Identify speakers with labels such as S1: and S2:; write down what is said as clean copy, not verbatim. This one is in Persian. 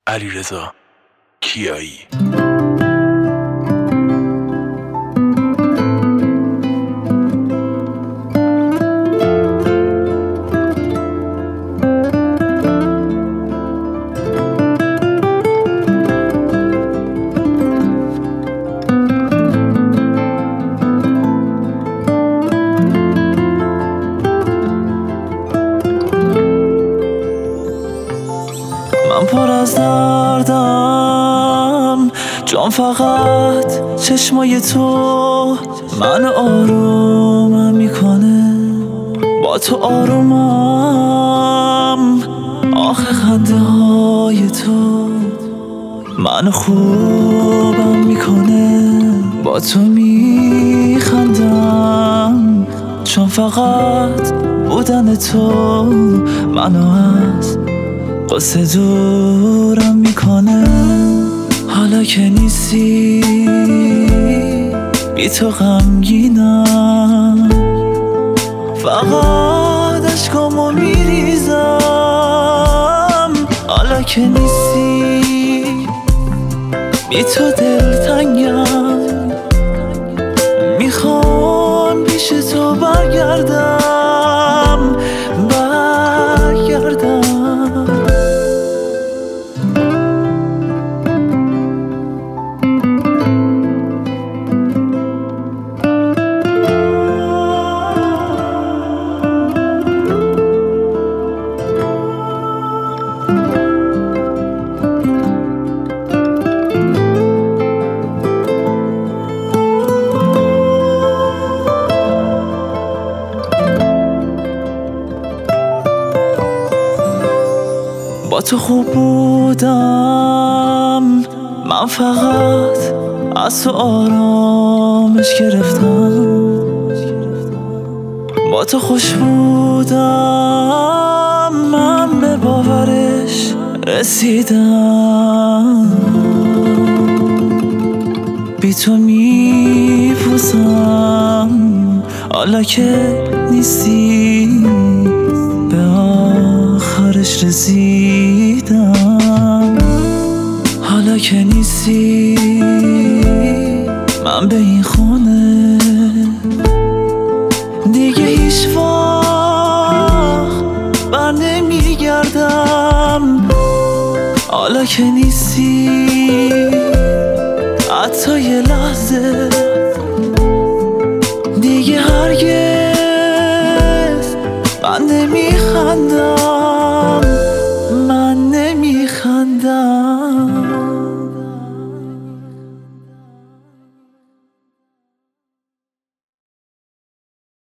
S1: علیرضا کیایی.
S2: من پر از دردم، جان فقط چشمای تو من آرومم میکنه. با تو آرومم، آخه خنده های تو من خوبم میکنه. با تو میخندم، چون فقط بودن تو منو از قصه دورم میکنه. حالا که نیستی بی تو غمگینم، فقط اشکامو میریزم. حالا که نیستی بی تو دلتنگم، میخوام پیش تو برگردم. با تو خوب بودم، من فقط از تو آرامش گرفتم. با تو خوش بودم، من به باورش رسیدم. بی تو میپوسم، حالا که نیستی به آخرش رسیدم. حالا که نیستی من به این خونه دیگه هیچ وقت بر نمیگردم. حالا که نیستی حتی یه لحظه دیگه هرگز من نمیخندم.